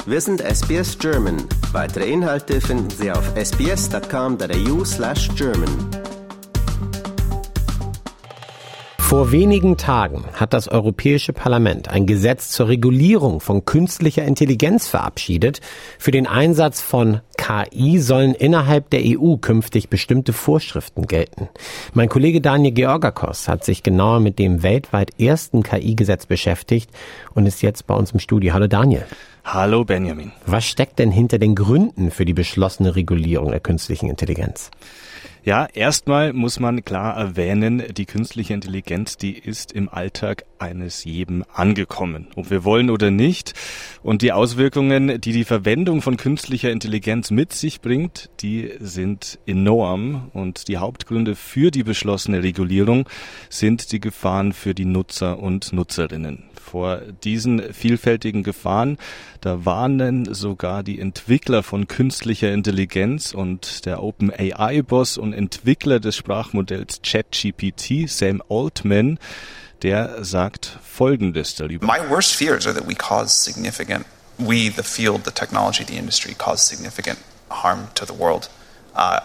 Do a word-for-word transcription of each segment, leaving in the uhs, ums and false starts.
Wir sind S B S German. Weitere Inhalte finden Sie auf sbs.com.au slash German. Vor wenigen Tagen hat das Europäische Parlament ein Gesetz zur Regulierung von künstlicher Intelligenz verabschiedet. Für den Einsatz von K I sollen innerhalb der E U künftig bestimmte Vorschriften gelten. Mein Kollege Daniel Georgakos hat sich genauer mit dem weltweit ersten K I-Gesetz beschäftigt und ist jetzt bei uns im Studio. Hallo Daniel. Hallo Benjamin. Was steckt denn hinter den Gründen für die beschlossene Regulierung der künstlichen Intelligenz? Ja, erstmal muss man klar erwähnen, die künstliche Intelligenz, die ist im Alltag eines jeden angekommen, ob wir wollen oder nicht. Und die Auswirkungen, die die Verwendung von künstlicher Intelligenz mit sich bringt, die sind enorm. Und die Hauptgründe für die beschlossene Regulierung sind die Gefahren für die Nutzer und Nutzerinnen. Vor diesen vielfältigen Gefahren, da warnen sogar die Entwickler von künstlicher Intelligenz und der OpenAI-Boss und Entwickler des Sprachmodells ChatGPT, Sam Altman, der sagt Folgendes darüber. My worst fears are that we cause significant, we, the field, the technology, the industry, cause significant harm to the world. Uh,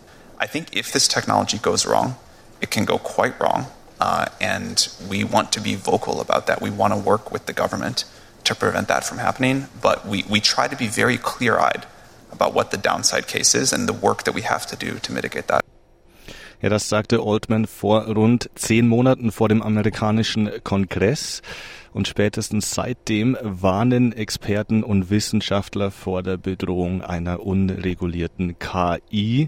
I think if this technology goes wrong, it can go quite wrong. Uh, and we want to be vocal about that. We want to work with the government to prevent that from happening. But we, we try to be very clear-eyed about what the downside case is and the work that we have to do to mitigate that. Ja, das sagte Altman vor rund zehn Monaten vor dem amerikanischen Kongress. Und spätestens seitdem warnen Experten und Wissenschaftler vor der Bedrohung einer unregulierten K I,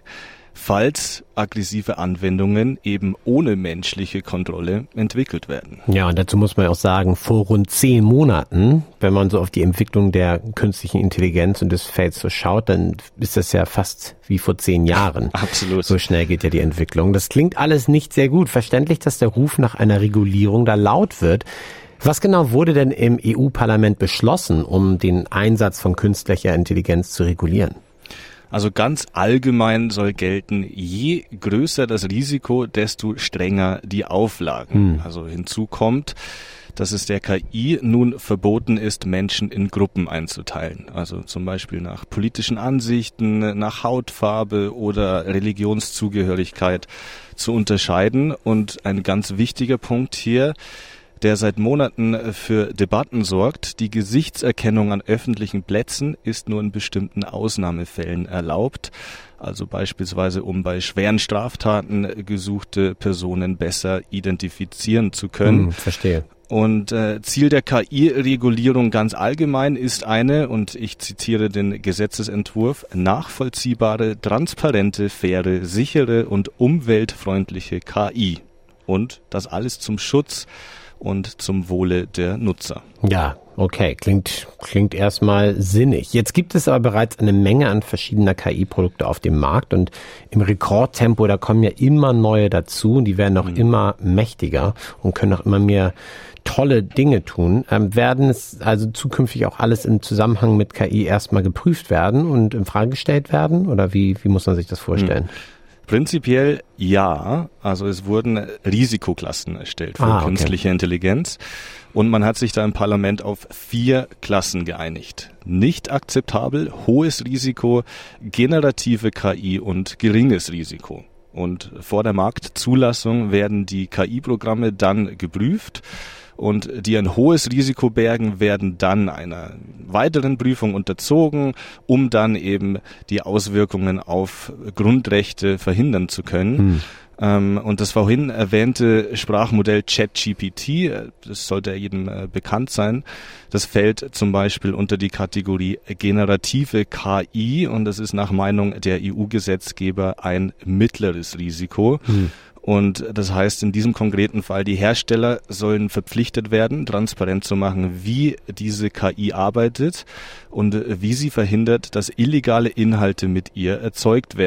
falls aggressive Anwendungen eben ohne menschliche Kontrolle entwickelt werden. Ja, und dazu muss man auch sagen, vor rund zehn Monaten, wenn man so auf die Entwicklung der künstlichen Intelligenz und des Felds so schaut, dann ist das ja fast wie vor zehn Jahren. Absolut. So schnell geht ja die Entwicklung. Das klingt alles nicht sehr gut. Verständlich, dass der Ruf nach einer Regulierung da laut wird. Was genau wurde denn im E U-Parlament beschlossen, um den Einsatz von künstlicher Intelligenz zu regulieren? Also ganz allgemein soll gelten, je größer das Risiko, desto strenger die Auflagen. Hm. Also hinzu kommt, dass es der K I nun verboten ist, Menschen in Gruppen einzuteilen. Also zum Beispiel nach politischen Ansichten, nach Hautfarbe oder Religionszugehörigkeit zu unterscheiden. Und ein ganz wichtiger Punkt hier, der seit Monaten für Debatten sorgt. Die Gesichtserkennung an öffentlichen Plätzen ist nur in bestimmten Ausnahmefällen erlaubt. Also beispielsweise, um bei schweren Straftaten gesuchte Personen besser identifizieren zu können. Hm, verstehe. Und äh, Ziel der K I-Regulierung ganz allgemein ist eine, und ich zitiere den Gesetzesentwurf, nachvollziehbare, transparente, faire, sichere und umweltfreundliche K I. Und das alles zum Schutz und zum Wohle der Nutzer. Ja, okay, klingt klingt erstmal sinnig. Jetzt gibt es aber bereits eine Menge an verschiedener K I-Produkte auf dem Markt und im Rekordtempo, da kommen ja immer neue dazu und die werden auch mhm. immer mächtiger und können auch immer mehr tolle Dinge tun. Ähm, werden es also zukünftig auch alles im Zusammenhang mit K I erstmal geprüft werden und in Frage gestellt werden? Oder wie, wie muss man sich das vorstellen? Mhm. Prinzipiell ja, also es wurden Risikoklassen erstellt für ah, okay. künstliche Intelligenz und man hat sich da im Parlament auf vier Klassen geeinigt. Nicht akzeptabel, hohes Risiko, generative K I und geringes Risiko. Und vor der Marktzulassung werden die K I-Programme dann geprüft. Und die ein hohes Risiko bergen, werden dann einer weiteren Prüfung unterzogen, um dann eben die Auswirkungen auf Grundrechte verhindern zu können. Hm. Ähm, und das vorhin erwähnte Sprachmodell ChatGPT, das sollte jedem äh, bekannt sein, das fällt zum Beispiel unter die Kategorie generative K I und das ist nach Meinung der E U-Gesetzgeber ein mittleres Risiko. Hm. Und das heißt in diesem konkreten Fall, die Hersteller sollen verpflichtet werden, transparent zu machen, wie diese K I arbeitet und wie sie verhindert, dass illegale Inhalte mit ihr erzeugt werden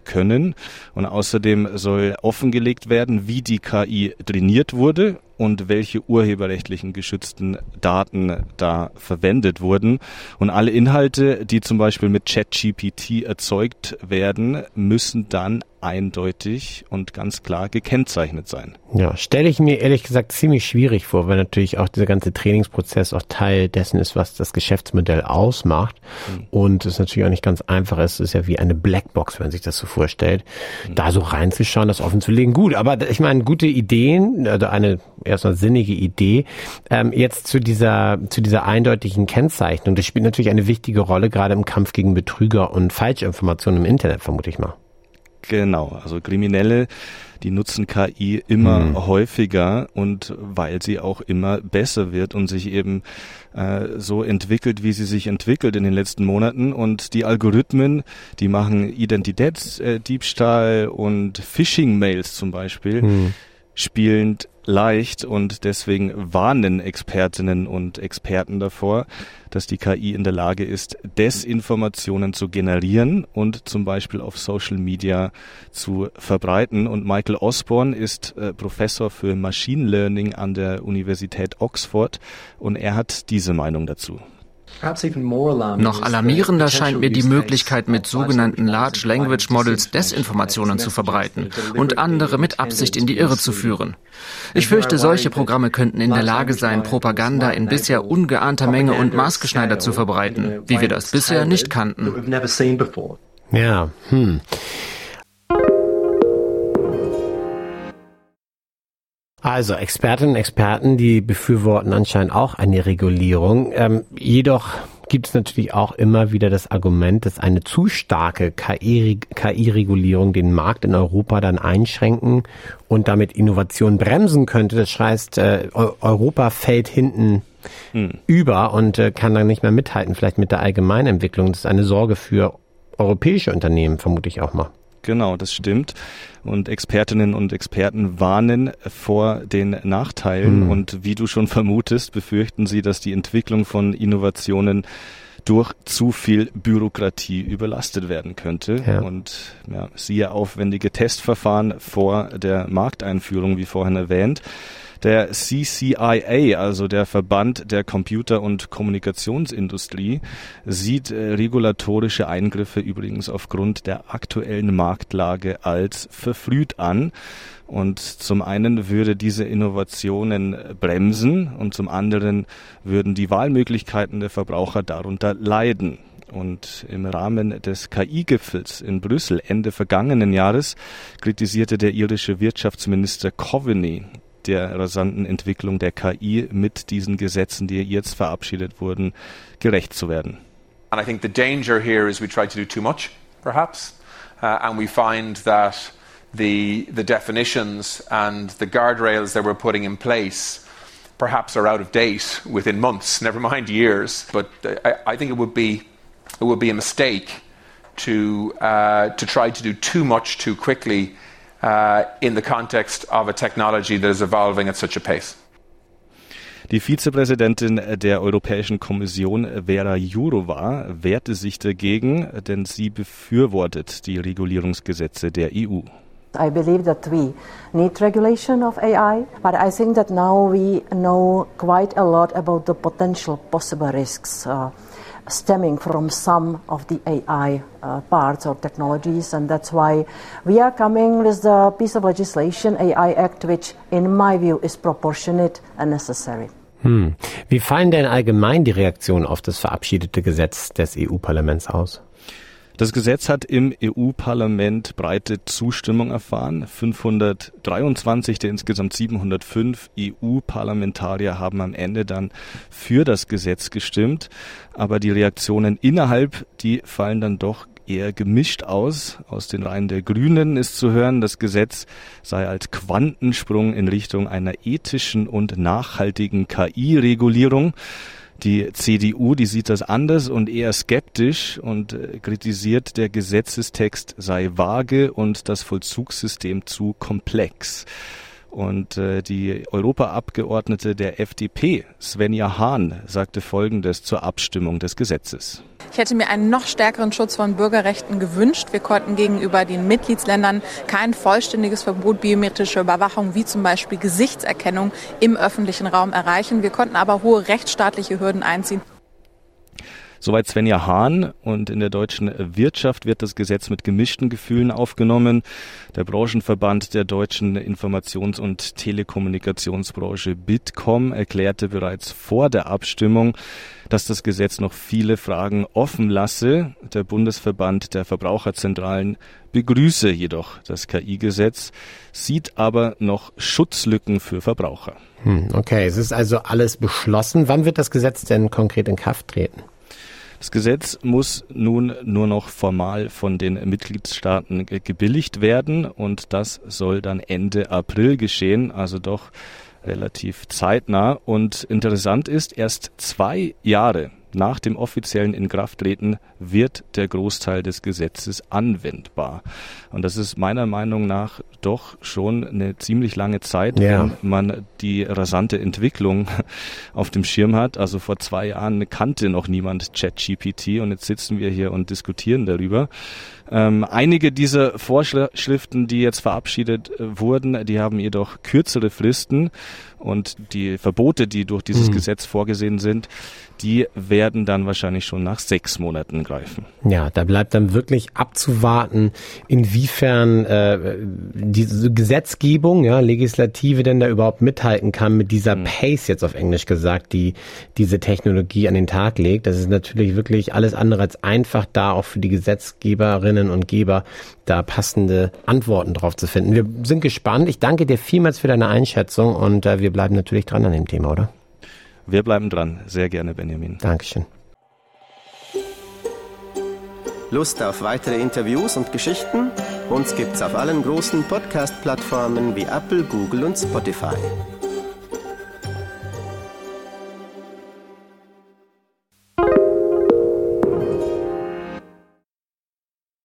können. Und außerdem soll offengelegt werden, wie die K I trainiert wurde und welche urheberrechtlichen geschützten Daten da verwendet wurden. Und alle Inhalte, die zum Beispiel mit ChatGPT erzeugt werden, müssen dann eindeutig und ganz klar gekennzeichnet sein. Ja, stelle ich mir ehrlich gesagt ziemlich schwierig vor, weil natürlich auch dieser ganze Trainingsprozess auch Teil dessen ist, was das Geschäftsmodell ausmacht. Mhm. Und es natürlich auch nicht ganz einfach ist. Es ist ja wie eine Blackbox, wenn man sich das so vorstellt. Mhm. Da so reinzuschauen, das offen zu legen. Gut, aber ich meine, gute Ideen, also eine erstmal sinnige Idee. Ähm, jetzt zu dieser, zu dieser eindeutigen Kennzeichnung. Das spielt natürlich eine wichtige Rolle, gerade im Kampf gegen Betrüger und Falschinformationen im Internet, vermute ich mal. Genau, also Kriminelle, die nutzen K I immer mhm. häufiger und weil sie auch immer besser wird und sich eben äh, so entwickelt, wie sie sich entwickelt in den letzten Monaten. Und die Algorithmen, die machen Identitätsdiebstahl und Phishing-Mails zum Beispiel, mhm. spielend leicht und deswegen warnen Expertinnen und Experten davor, dass die K I in der Lage ist, Desinformationen zu generieren und zum Beispiel auf Social Media zu verbreiten. Und Michael Osborne ist äh, Professor für Machine Learning an der Universität Oxford und er hat diese Meinung dazu. Noch alarmierender scheint mir die Möglichkeit, mit sogenannten Large Language Models Desinformationen zu verbreiten und andere mit Absicht in die Irre zu führen. Ich fürchte, solche Programme könnten in der Lage sein, Propaganda in bisher ungeahnter Menge und maßgeschneidert zu verbreiten, wie wir das bisher nicht kannten. Ja, hm. Also Expertinnen und Experten, die befürworten anscheinend auch eine Regulierung. Ähm, jedoch gibt es natürlich auch immer wieder das Argument, dass eine zu starke K I-Regulierung den Markt in Europa dann einschränken und damit Innovation bremsen könnte. Das heißt, äh, Europa fällt hinten hm. über und äh, kann dann nicht mehr mithalten, vielleicht mit der allgemeinen Entwicklung. Das ist eine Sorge für europäische Unternehmen, vermute ich auch mal. Genau, das stimmt. Und Expertinnen und Experten warnen vor den Nachteilen. Mhm. Und wie du schon vermutest, befürchten sie, dass die Entwicklung von Innovationen durch zu viel Bürokratie überlastet werden könnte. Ja. Und ja, siehe aufwendige Testverfahren vor der Markteinführung, wie vorhin erwähnt. Der C C I A, also der Verband der Computer- und Kommunikationsindustrie, sieht äh, regulatorische Eingriffe übrigens aufgrund der aktuellen Marktlage als verfrüht an. Und zum einen würde diese Innovationen bremsen und zum anderen würden die Wahlmöglichkeiten der Verbraucher darunter leiden. Und im Rahmen des K I-Gipfels in Brüssel Ende vergangenen Jahres kritisierte der irische Wirtschaftsminister Coveney der rasanten Entwicklung der K I mit diesen Gesetzen, die jetzt verabschiedet wurden, gerecht zu werden. And I think the danger here is we try to do too much, perhaps, uh, and we find that the the definitions and the guardrails that we're putting in place perhaps are out of date within months, never mind years. But I, I think it would be it would be a mistake to uh, to try to do too much too quickly. Uh, in the context of a technology that is evolving at such a pace. Die Vizepräsidentin der Europäischen Kommission, Vera Jourova, wehrte sich dagegen, denn sie befürwortet die Regulierungsgesetze der E U. I believe that we need regulation of A I, but I think that now we know quite a lot about the potential possible risks uh, stemming from some of the A I uh, parts or technologies, and that's why we are coming with the piece of legislation, A I Act, which in my view is proportionate and necessary. Hm. Wie fallen denn allgemein die Reaktionen auf das verabschiedete Gesetz des E U-Parlaments aus? Das Gesetz hat im E U-Parlament breite Zustimmung erfahren. fünfhundertdreiundzwanzig der insgesamt siebenhundertfünf E U-Parlamentarier haben am Ende dann für das Gesetz gestimmt. Aber die Reaktionen innerhalb, die fallen dann doch eher gemischt aus. Aus den Reihen der Grünen ist zu hören, das Gesetz sei als Quantensprung in Richtung einer ethischen und nachhaltigen K I-Regulierung. Die C D U, die sieht das anders und eher skeptisch und äh, kritisiert, der Gesetzestext sei vage und das Vollzugssystem zu komplex. Und äh, die Europaabgeordnete der F D P, Svenja Hahn, sagte Folgendes zur Abstimmung des Gesetzes. Ich hätte mir einen noch stärkeren Schutz von Bürgerrechten gewünscht. Wir konnten gegenüber den Mitgliedsländern kein vollständiges Verbot biometrischer Überwachung wie zum Beispiel Gesichtserkennung im öffentlichen Raum erreichen. Wir konnten aber hohe rechtsstaatliche Hürden einziehen. Soweit Svenja Hahn, und in der deutschen Wirtschaft wird das Gesetz mit gemischten Gefühlen aufgenommen. Der Branchenverband der deutschen Informations- und Telekommunikationsbranche Bitkom erklärte bereits vor der Abstimmung, dass das Gesetz noch viele Fragen offen lasse. Der Bundesverband der Verbraucherzentralen begrüße jedoch das K I-Gesetz, sieht aber noch Schutzlücken für Verbraucher. Hm, okay, es ist also alles beschlossen. Wann wird das Gesetz denn konkret in Kraft treten? Das Gesetz muss nun nur noch formal von den Mitgliedstaaten gebilligt werden und das soll dann Ende April geschehen, also doch relativ zeitnah. Und interessant ist, erst zwei Jahre nach dem offiziellen Inkrafttreten wird der Großteil des Gesetzes anwendbar. Und das ist meiner Meinung nach doch schon eine ziemlich lange Zeit, ja, wenn man die rasante Entwicklung auf dem Schirm hat. Also vor zwei Jahren kannte noch niemand ChatGPT und jetzt sitzen wir hier und diskutieren darüber. Ähm, einige dieser Vorschriften, die jetzt verabschiedet wurden, die haben jedoch kürzere Fristen und die Verbote, die durch dieses mhm. Gesetz vorgesehen sind, die werden dann wahrscheinlich schon nach sechs Monaten greifen. Ja, da bleibt dann wirklich abzuwarten, inwiefern äh, diese Gesetzgebung, ja, Legislative denn da überhaupt mithalten kann mit dieser mhm. Pace, jetzt auf Englisch gesagt, die diese Technologie an den Tag legt. Das ist natürlich wirklich alles andere als einfach, da auch für die Gesetzgeberinnen und Geber da passende Antworten drauf zu finden. Wir sind gespannt. Ich danke dir vielmals für deine Einschätzung und äh, wir bleiben natürlich dran an dem Thema, oder? Wir bleiben dran. Sehr gerne, Benjamin. Dankeschön. Lust auf weitere Interviews und Geschichten? Uns gibt's auf allen großen Podcast-Plattformen wie Apple, Google und Spotify.